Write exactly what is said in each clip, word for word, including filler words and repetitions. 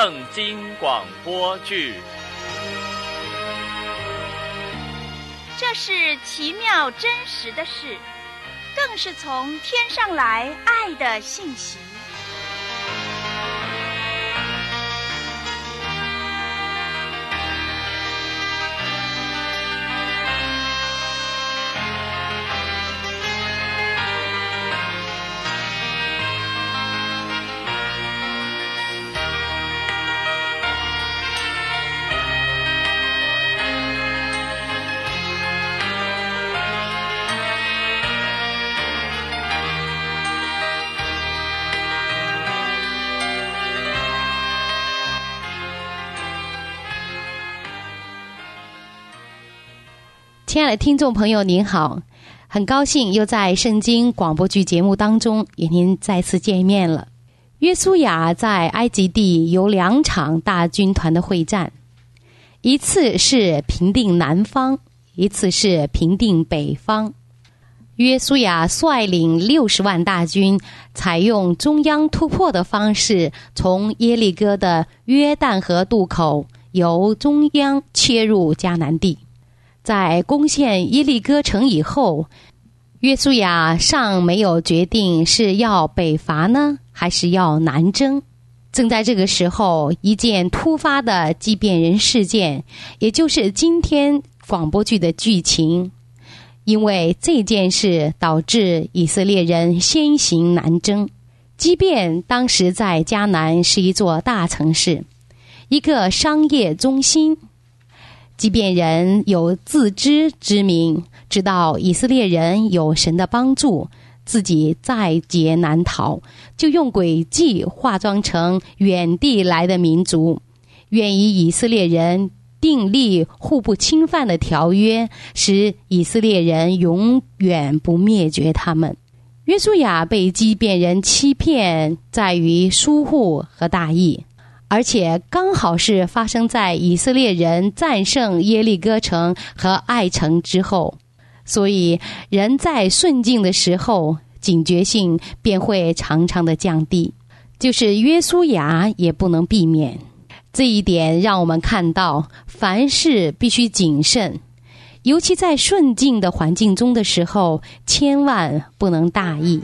圣经广播剧。 这是奇妙真实的事，更是从天上来爱的信息。 亲爱的听众朋友您好，很高兴又在圣经广播剧节目当中与您再次见面了。约书亚在埃及地有两场大军团的会战，一次是平定南方，一次是平定北方。约书亚率领六十万大军，采用中央突破的方式，从耶利哥的约旦河渡口由中央切入迦南地。在攻陷耶利哥城以后，约书亚尚没有决定是要北伐呢，还是要南征。正在这个时候，一件突发的畸变人事件，也就是今天广播剧的剧情，因为这件事导致以色列人先行南征。畸变当时在迦南是一座大城市，一个商业中心。即便人有自知之明，知道以色列人有神的帮助，自己在劫难逃，就用诡计化妆成远地来的民族，愿以以色列人订立互不侵犯的条约，使以色列人永远不灭绝他们。约书亚被畸变人欺骗，在于疏忽和大意，而且刚好是发生在以色列人战胜耶利哥城和爱城之后，所以人在顺境的时候，警觉性便会常常的降低，就是约书亚也不能避免。这一点让我们看到，凡事必须谨慎，尤其在顺境的环境中的时候，千万不能大意。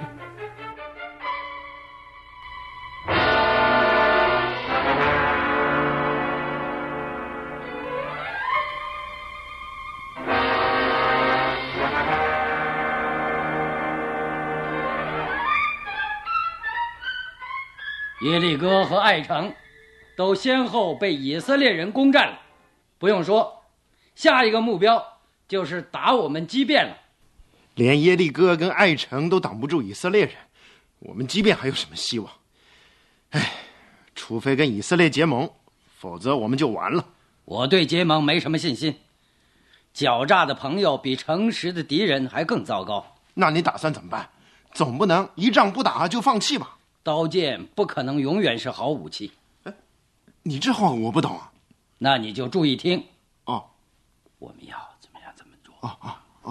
耶利哥和爱城都先后被以色列人攻占了，不用说，下一个目标就是打我们畸变了。 连耶利哥跟爱城都挡不住以色列人，我们畸变还有什么希望？唉，除非跟以色列结盟，否则我们就完了。 我对结盟没什么信心，狡诈的朋友比诚实的敌人还更糟糕。 那你打算怎么办？总不能一仗不打就放弃吧？ 刀剑不可能永远是好武器。 你这话我不懂啊。 那你就注意听。 哦， 我们要怎么样怎么做。 哦哦哦。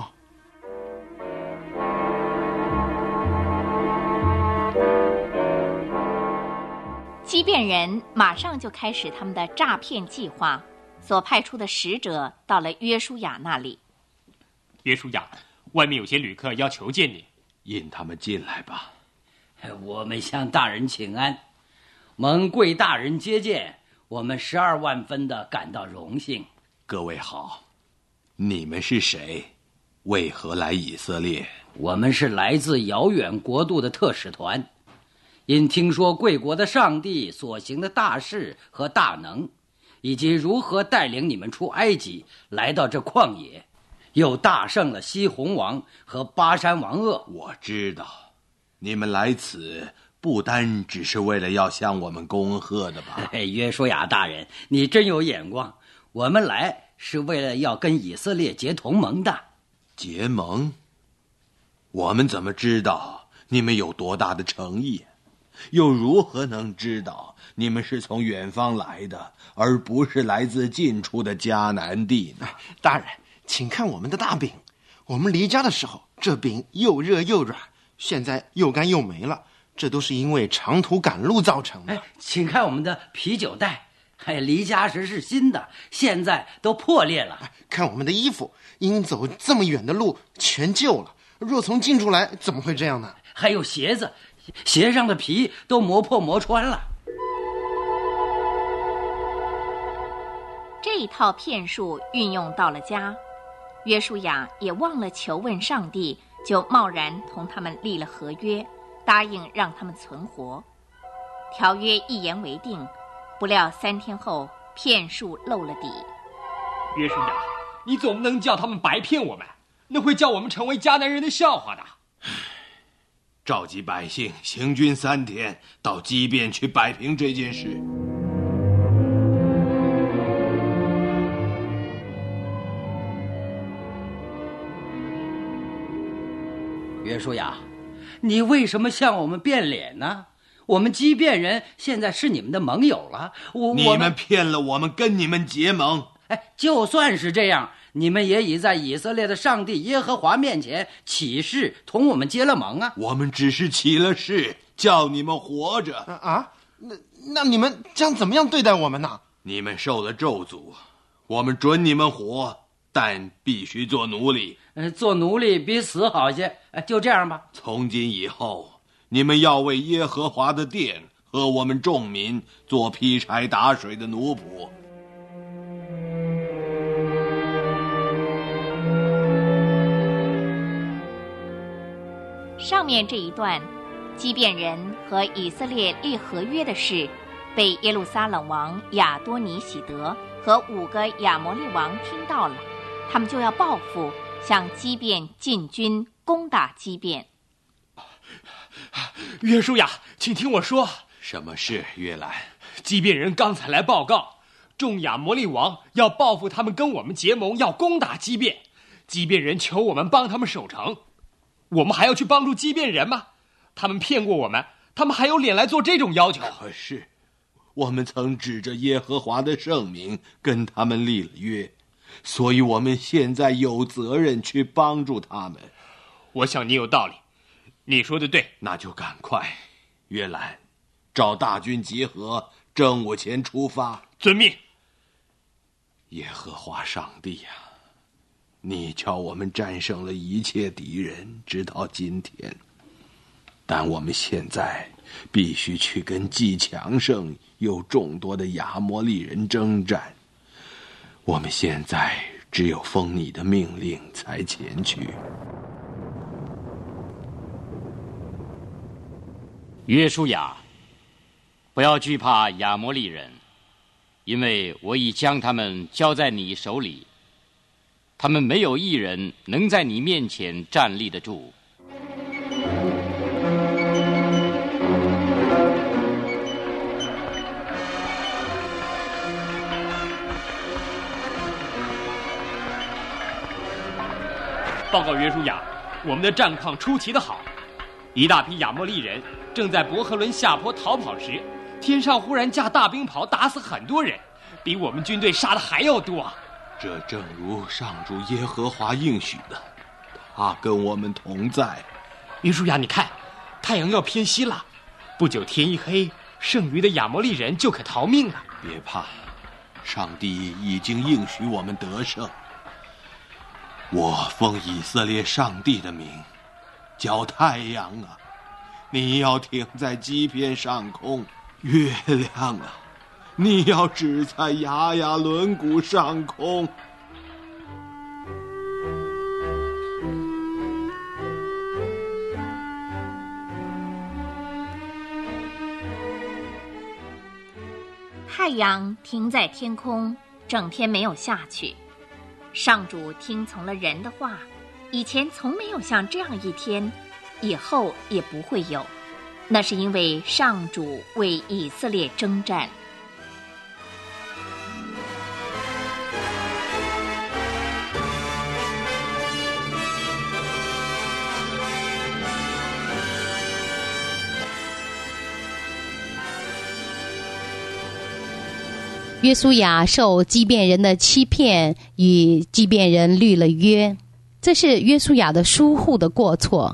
畸变人马上就开始他们的诈骗计划，所派出的使者到了约书亚那里。 约书亚，外面有些旅客要求见你， 引他们进来吧。 我们向大人请安，蒙贵大人接见，我们十二万分的感到荣幸。 各位好，你们是谁？为何来以色列？ 我们是来自遥远国度的特使团，因听说贵国的上帝所行的大事和大能，以及如何带领你们出埃及来到这旷野，又大胜了西宏王和巴山王噩。 我知道你们来此不单只是为了要向我们恭贺的吧？ 约书亚大人，你真有眼光，我们来是为了要跟以色列结同盟的。 结盟？我们怎么知道你们有多大的诚意？又如何能知道你们是从远方来的，而不是来自近处的迦南地呢？ 大人，请看我们的大饼，我们离家的时候，这饼又热又软，现在又干又没了， 这都是因为长途赶路造成的。 哎，请看我们的啤酒袋，哎，离家时是新的，现在都破裂了。 看我们的衣服，因走这么远的路全旧了，若从进出来怎么会这样呢？ 还有鞋子，鞋上的皮都磨破磨穿了。 这一套骗术运用到了家，约书亚也忘了求问上帝，就贸然同他们立了合约，答应让他们存活。条约一言为定，不料三天后骗术露了底。 约书亚，你总不能叫他们白骗我们，那会叫我们成为迦南人的笑话的。 召集百姓，行军三天，到基遍去摆平这件事。 约书亚，你为什么向我们变脸呢？我们基遍人现在是你们的盟友了，我你们骗了我们，跟你们结盟。 哎，就算是这样，你们也已在以色列的上帝耶和华面前起誓，同我们结了盟啊。 我们只是起了誓，叫你们活着啊啊！那那你们将怎么样对待我们呢？ 你们受了咒诅，我们准你们活，但必须做奴隶。 呃，做奴隶比死好些。哎，就这样吧。 从今以后，你们要为耶和华的殿和我们众民做劈柴打水的奴仆。 上面这一段，基遍人和以色列立合约的事，被耶路撒冷王亚多尼喜德和五个亚摩利王听到了，他们就要报复，向基遍进军，攻打基遍。 约书亚，请听我说。 什么事，约兰？ 基遍人刚才来报告，众亚摩利王要报复他们，跟我们结盟，要攻打基遍。基遍人求我们帮他们守城，我们还要去帮助基遍人吗？他们骗过我们，他们还有脸来做这种要求？ 可是，我们曾指着耶和华的圣名跟他们立了约，所以我们现在有责任去帮助他们。 我想你有道理，你说的对。 那就赶快，约兰，召大军集合，正午前出发。 遵命。 耶和华上帝呀、啊，你叫我们战胜了一切敌人，直到今天。但我们现在必须去跟既强盛又众多的亚摩利人征战。我们现在只有奉你的命令才前去。 约书亚，不要惧怕亚摩利人，因为我已将他们交在你手里，他们没有一人能在你面前站立得住。 报告约书亚，我们的战况出奇的好，一大批亚摩利人正在伯和伦下坡逃跑时，天上忽然架大冰雹，打死很多人，比我们军队杀的还要多。 这正如上主耶和华应许的，他跟我们同在。 约书亚，你看，太阳要偏西了，不久天一黑，剩余的亚摩利人就可逃命了。 别怕，上帝已经应许我们得胜。我奉以色列上帝的名，叫太阳啊，你要停在基遍上空；月亮啊，你要止在雅雅轮谷上空。 太阳停在天空，整天没有下去。上主听从了人的话，以前从没有像这样一天，以后也不会有。那是因为上主为以色列征战。 约书亚受基遍人的欺骗，与基遍人立了约，这是约书亚的疏忽的过错。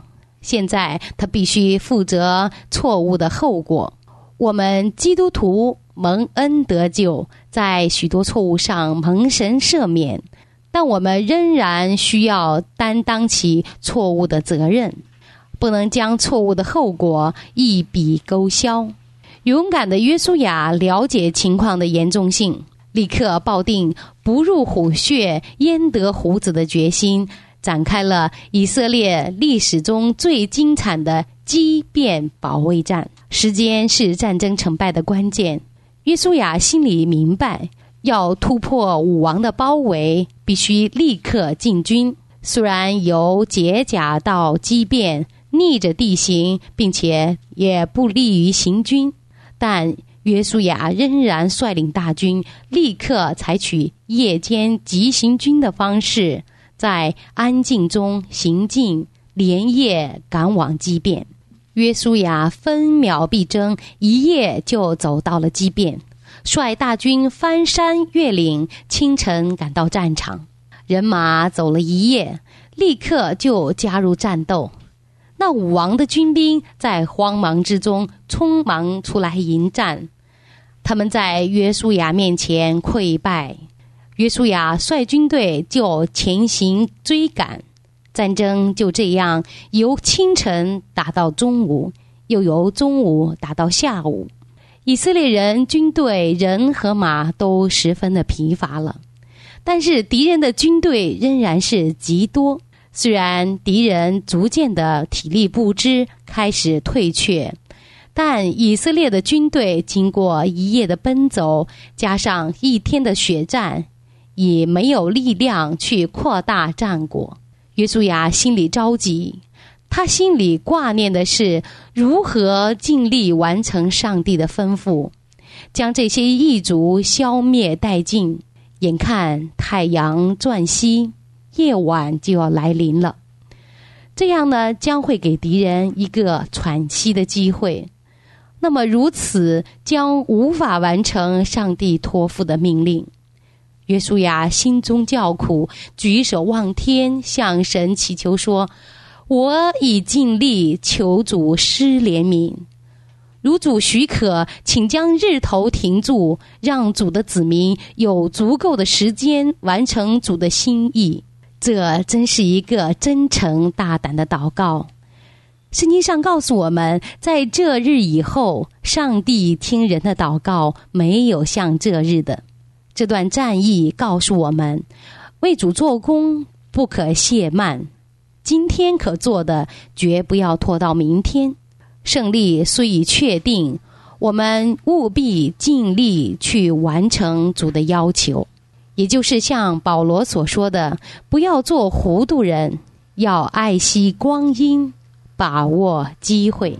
现在他必须负责错误的后果。我们基督徒蒙恩得救，在许多错误上蒙神赦免，但我们仍然需要担当起错误的责任，不能将错误的后果一笔勾销。勇敢的约书亚了解情况的严重性，立刻抱定不入虎穴焉得虎子的决心，展开了以色列历史中最精彩的激变保卫战。时间是战争成败的关键。约书亚心里明白，要突破武王的包围，必须立刻进军。虽然由解甲到激变，逆着地形，并且也不利于行军，但约书亚仍然率领大军，立刻采取夜间急行军的方式，在安静中行进，连夜赶往激变。约书亚分秒必争，一夜就走到了激变，率大军翻山越岭，清晨赶到战场。人马走了一夜，立刻就加入战斗。那武王的军兵在慌忙之中匆忙出来迎战，他们在约书亚面前溃败。约书亚率军队就前行追赶，战争就这样由清晨打到中午，又由中午打到下午。以色列人军队人和马都十分的疲乏了，但是敌人的军队仍然是极多。虽然敌人逐渐的体力不支，开始退却，但以色列的军队经过一夜的奔走，加上一天的血战，也没有力量去扩大战果。约书亚心里着急，他心里挂念的是如何尽力完成上帝的吩咐，将这些异族消灭殆尽。眼看太阳转西，夜晚就要来临了，这样呢，将会给敌人一个喘息的机会。那么如此将无法完成上帝托付的命令。约书亚心中叫苦，举手望天，向神祈求说：我已尽力，求主施怜悯。如主许可，请将日头停住，让主的子民有足够的时间完成主的心意。这真是一个真诚大胆的祷告。圣经上告诉我们，在这日以后，上帝听人的祷告没有像这日的。这段战役告诉我们，为主做工不可懈慢，今天可做的绝不要拖到明天。胜利虽已确定，我们务必尽力去完成主的要求，也就是像保罗所说的，不要做糊涂人，要爱惜光阴，把握机会。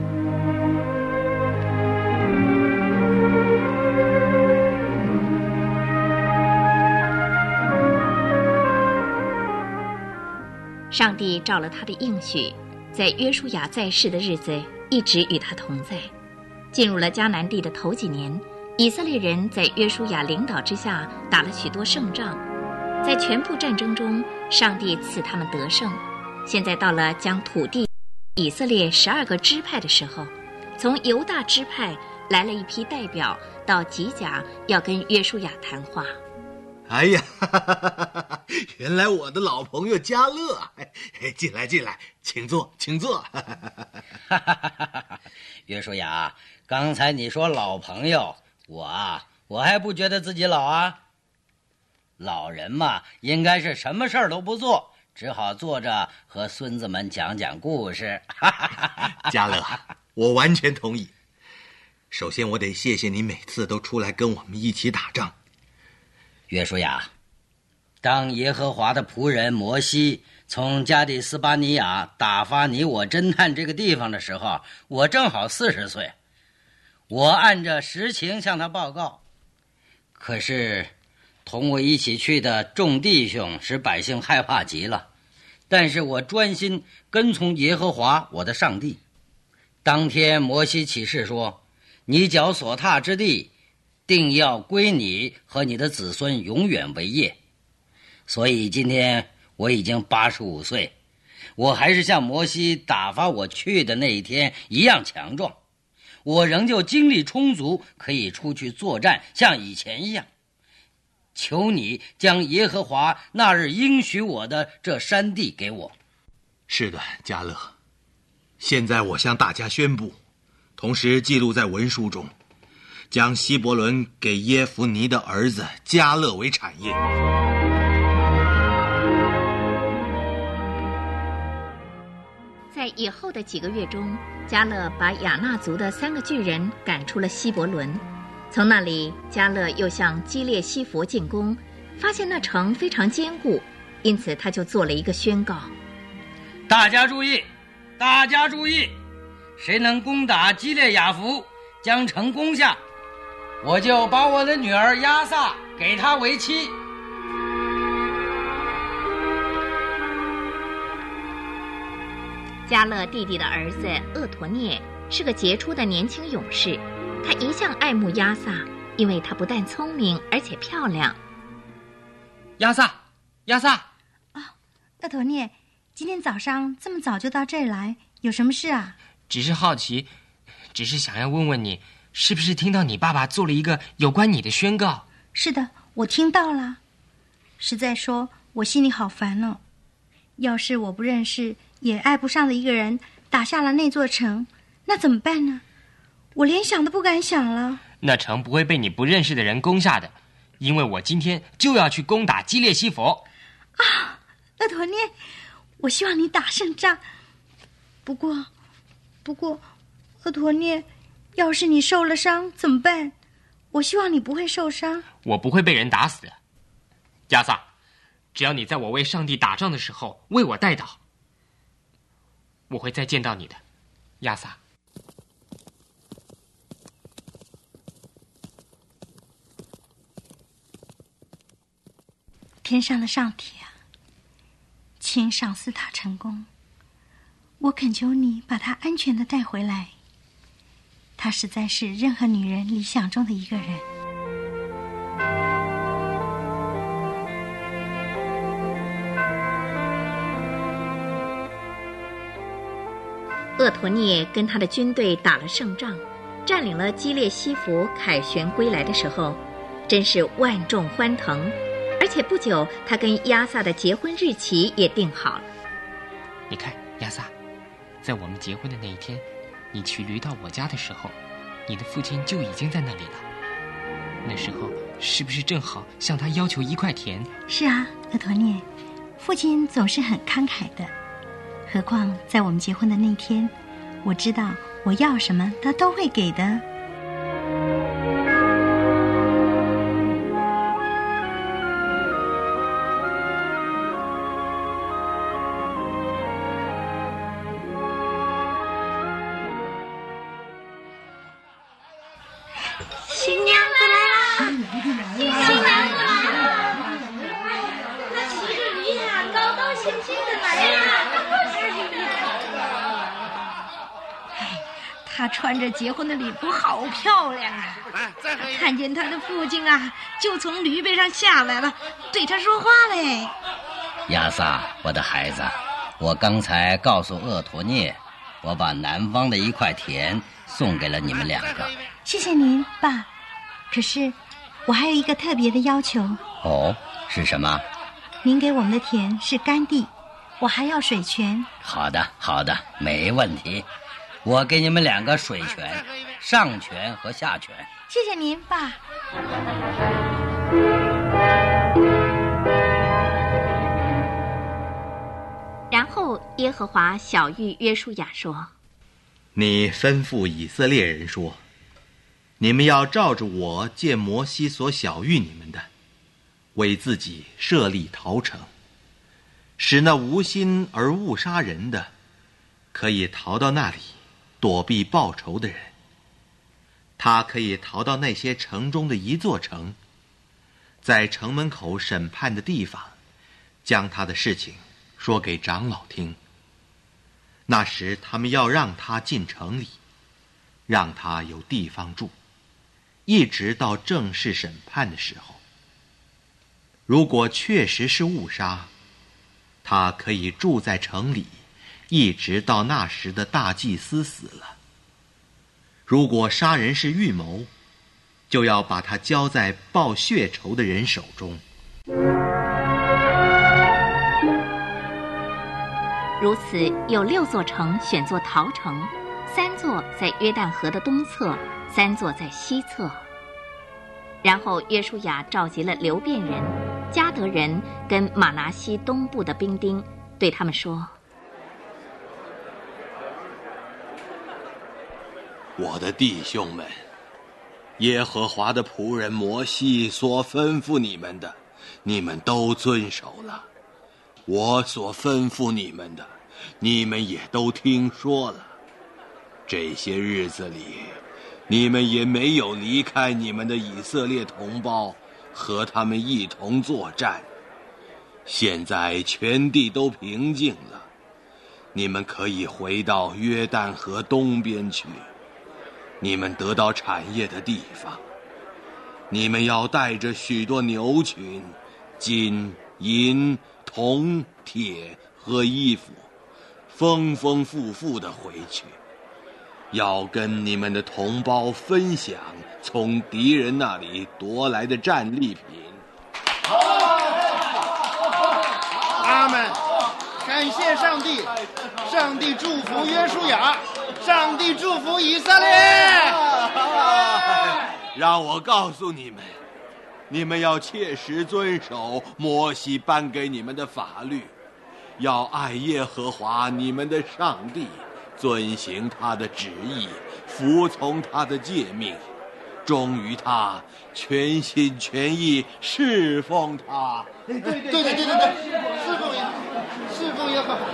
上帝照了他的应许，在约书亚在世的日子一直与他同在。进入了迦南地的头几年，以色列人在约书亚领导之下打了许多胜仗，在全部战争中，上帝赐他们得胜。现在到了将土地以色列十二个支派的时候，从犹大支派来了一批代表到吉甲，要跟约书亚谈话。 哎呀，哈哈哈，原来我的老朋友迦勒，进来进来，请坐请坐。 约书亚，刚才你说老朋友，我啊，我还不觉得自己老啊。老人嘛，应该是什么事儿都不做，只好坐着和孙子们讲讲故事。 迦勒，我完全同意。首先我得谢谢你每次都出来跟我们一起打仗。 约书亚，当耶和华的仆人摩西从加底斯巴尼亚打发你我侦探这个地方的时候，我正好四十岁。我按着实情向他报告，可是同我一起去的众弟兄使百姓害怕极了，但是我专心跟从耶和华我的上帝。当天摩西起誓说，你脚所踏之地定要归你和你的子孙永远为业。所以今天我已经八十五岁， 我还是像摩西打发我去的那一天一样强壮，我仍旧精力充足，可以出去作战，像以前一样。求你将耶和华那日应许我的这山地给我。 是的，迦勒。现在我向大家宣布，同时记录在文书中，将希伯伦给耶孚尼的儿子迦勒为产业。 在以后的几个月中，迦勒把亚衲族的三个巨人赶出了希伯伦。从那里，迦勒又向基列西弗进攻，发现那城非常坚固，因此他就做了一个宣告： 大家注意，大家注意，谁能攻打基列雅弗，将城攻下，我就把我的女儿亚萨给他为妻。 迦勒弟弟的儿子厄陀涅是个杰出的年轻勇士，他一向爱慕亚萨，因为他不但聪明，而且漂亮。 亚萨，亚萨！ 啊，厄陀涅，今天早上这么早就到这儿来，有什么事啊？ 只是好奇，只是想要问问你，是不是听到你爸爸做了一个有关你的宣告？ 是的，我听到了。实在说，我心里好烦哦。要是我不认识也爱不上的一个人打下了那座城，那怎么办呢？我连想都不敢想了。 那城不会被你不认识的人攻下的，因为我今天就要去攻打基列西弗。 啊，厄陀涅，我希望你打胜仗。不过，不过，厄陀涅，要是你受了伤怎么办？我希望你不会受伤。 我不会被人打死的，亚萨，只要你在我为上帝打仗的时候为我代祷，我会再见到你的，亚萨。 天上的上帝啊，请赏赐他成功，我恳求你把他安全地带回来。他实在是任何女人理想中的一个人。 厄陀涅跟他的军队打了胜仗，占领了基列西弗，凯旋归来的时候，真是万众欢腾。而且不久，他跟亚萨的结婚日期也定好了。 你看，亚萨，在我们结婚的那一天，你骑驴到我家的时候，你的父亲就已经在那里了。那时候是不是正好向他要求一块田？ 是啊，厄陀涅，父亲总是很慷慨的。何况在我们结婚的那天，我知道我要什么他都会给的。 新娘子来啦！新娘子来啦！那骑着驴呀，高高兴兴的来呀！ 哎，她穿着结婚的礼服，好漂亮啊！看见她的父亲啊，就从驴背上下来了，对她说话嘞。 亚萨，我的孩子，我刚才告诉厄陀涅，我把南方的一块田送给了你们两个。 谢谢您，爸。可是我还有一个特别的要求。 哦，是什么？ 您给我们的田是干地，我还要水泉。 好的，好的，没问题。我给你们两个水泉，上泉和下泉。 谢谢您，爸。 然后耶和华晓谕约书亚说： 你吩咐以色列人说，你们要照着我借摩西所晓谕你们的，为自己设立逃城，使那无心而误杀人的，可以逃到那里躲避报仇的人。他可以逃到那些城中的一座城，在城门口审判的地方，将他的事情说给长老听。那时他们要让他进城里，让他有地方住，一直到正式审判的时候。如果确实是误杀， 他可以住在城里，一直到那时的大祭司死了。如果杀人是预谋，就要把他交在报血仇的人手中。 如此，有六座城选作逃城，三座在约旦河的东侧，三座在西侧。然后约书亚召集了流便人、迦得人跟玛拿西东部的兵丁，对他们说： 我的弟兄们，耶和华的仆人摩西所吩咐你们的，你们都遵守了；我所吩咐你们的，你们也都听说了。这些日子里，你们也没有离开你们的以色列同胞，和他们一同作战。现在全地都平静了，你们可以回到约旦河东边去，你们得到产业的地方。你们要带着许多牛群、金、银、铜、铁和衣服，丰丰富富地回去，要跟你们的同胞分享从敌人那里夺来的战利品。 阿们！感谢上帝，上帝祝福约书亚，上帝祝福以色列。 让我告诉你们，你们要切实遵守摩西颁给你们的法律，要爱耶和华你们的上帝，遵行他的旨意，服从他的诫命，忠于他，全心全意侍奉他。 对对对对对对，侍奉耶，侍奉耶和华。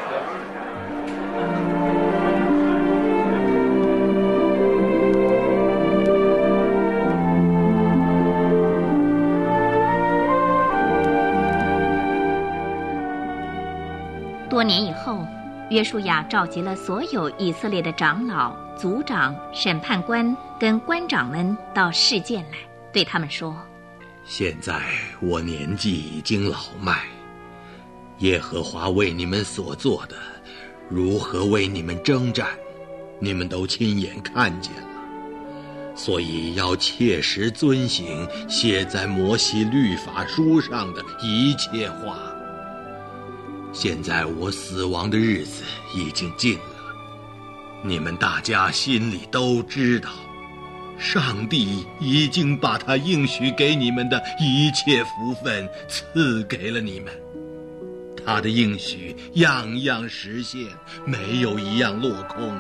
多年以后，约书亚召集了所有以色列的长老、族长、审判官跟官长们到示剑来，对他们说： 现在我年纪已经老迈，耶和华为你们所做的，如何为你们征战，你们都亲眼看见了。所以要切实遵行写在摩西律法书上的一切话。现在我死亡的日子已经近了，你们大家心里都知道，上帝已经把他应许给你们的一切福分赐给了你们。他的应许样样实现，没有一样落空。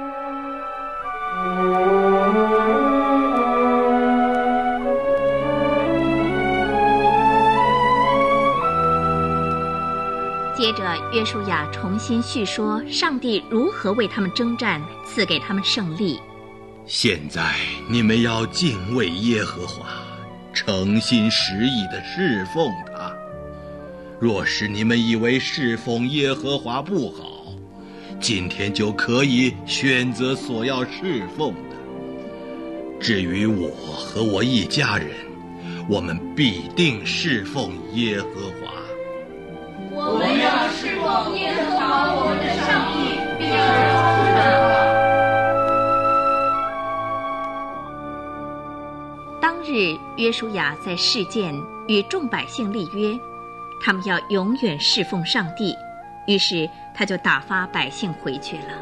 接着约书亚重新叙说上帝如何为他们征战，赐给他们胜利。 现在你们要敬畏耶和华，诚心实意地侍奉他。若是你们以为侍奉耶和华不好，今天就可以选择所要侍奉的。至于我和我一家人，我们必定侍奉耶和华。 我们要侍奉耶和华我们的上帝，并要荣他。当日约书亚在示剑与众百姓立约，他们要永远侍奉上帝，于是他就打发百姓回去了。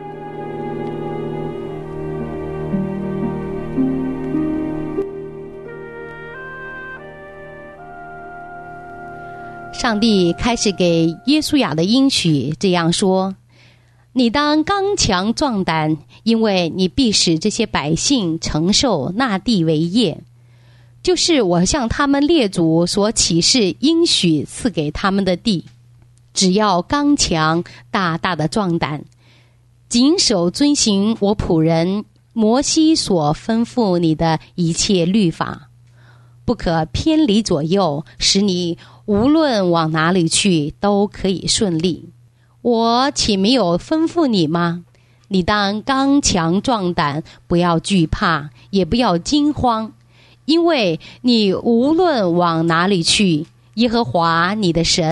上帝开始给约书亚的应许这样说：你当刚强壮胆，因为你必使这些百姓承受那地为业，就是我向他们列祖所启示应许赐给他们的地。只要刚强大大的壮胆，谨守遵行我仆人摩西所吩咐你的一切律法，不可偏离左右，使你无论往哪里去都可以顺利。我岂没有吩咐你吗？你当刚强壮胆，不要惧怕，也不要惊慌，因为你无论往哪里去，耶和华你的神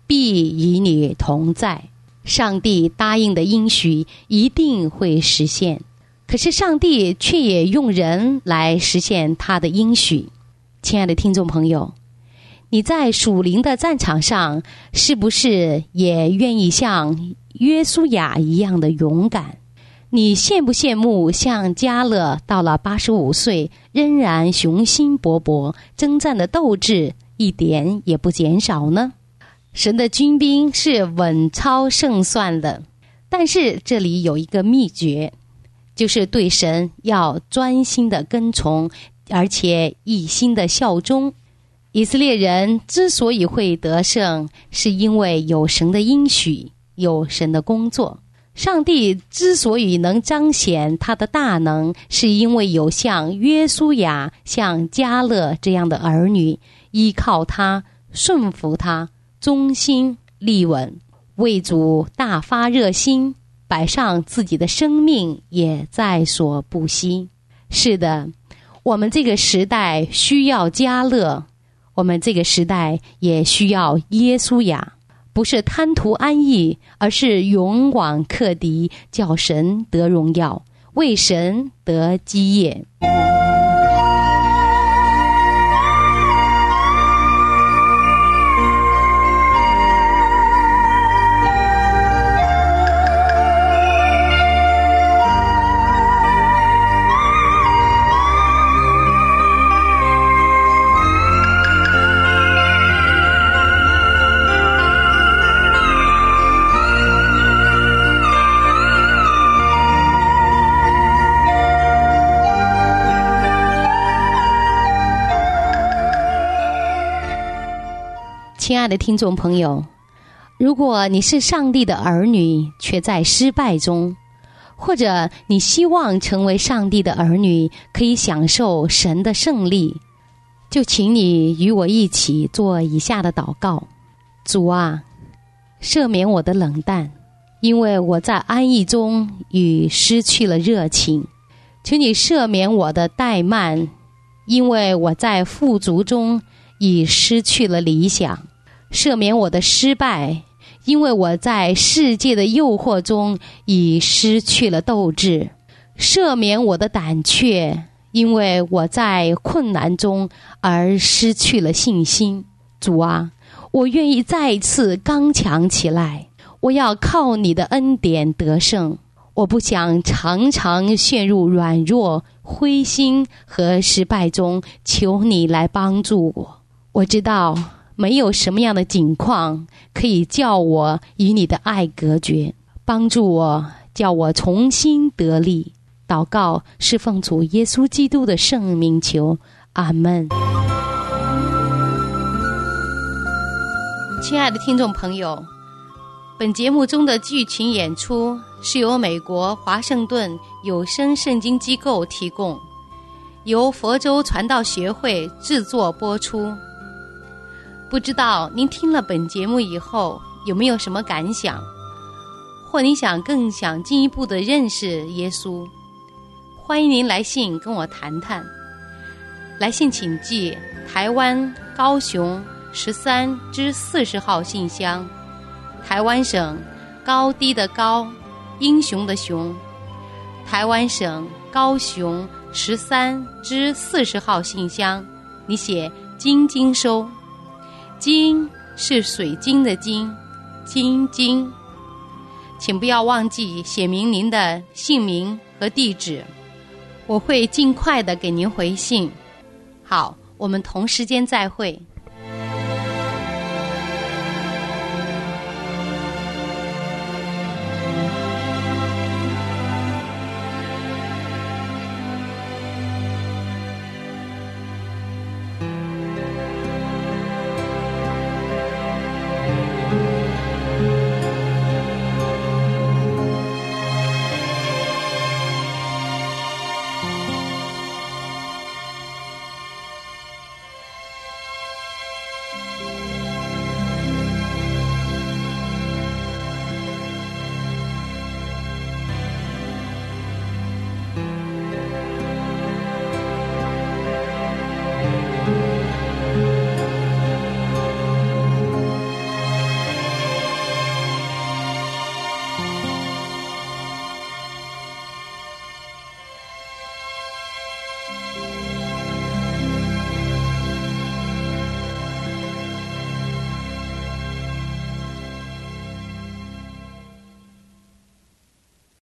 必与你同在。上帝答应的应许一定会实现，可是上帝却也用人来实现他的应许。亲爱的听众朋友，你在属灵的战场上，是不是也愿意像约书亚一样的勇敢？你羡不羡慕像迦勒到了八十五岁仍然雄心勃勃，征战的斗志一点也不减少呢？神的军兵是稳操胜算的，但是这里有一个秘诀，就是对神要专心的跟从，而且一心的效忠。以色列人之所以会得胜，是因为有神的应许，有神的工作。上帝之所以能彰显他的大能，是因为有像约书亚、像迦勒这样的儿女，依靠他，顺服他，忠心立稳，为主大发热心，摆上自己的生命也在所不惜。是的，我们这个时代需要迦勒，我们这个时代也需要约书亚，不是贪图安逸，而是勇往克敌，叫神得荣耀，为神得基业。亲爱的听众朋友，如果你是上帝的儿女，却在失败中，或者你希望成为上帝的儿女，可以享受神的胜利，就请你与我一起做以下的祷告。主啊，赦免我的冷淡，因为我在安逸中与失去了热情。求你赦免我的怠慢，因为我在富足中已失去了理想。赦免我的失败，因为我在世界的诱惑中已失去了斗志。赦免我的胆怯，因为我在困难中而失去了信心。主啊，我愿意再一次刚强起来，我要靠你的恩典得胜。我不想常常陷入软弱、灰心和失败中，求你来帮助我。我知道没有什么样的境况可以叫我与你的爱隔绝，帮助我，叫我重新得力。祷告是奉主耶稣基督的圣名求，阿们。亲爱的听众朋友，本节目中的剧情演出是由美国华盛顿有声圣经机构提供，由佛州传道协会制作播出。不知道您听了本节目以后有没有什么感想，或您想更想进一步的认识耶稣，欢迎您来信跟我谈谈。来信请寄台湾高雄十三至四十号信箱，台湾省高低的高，英雄的雄，台湾省高雄十三至四十号信箱，你写金金收，金是水晶的金，金金，请不要忘记写明您的姓名和地址，我会尽快的给您回信。好，我们同时间再会。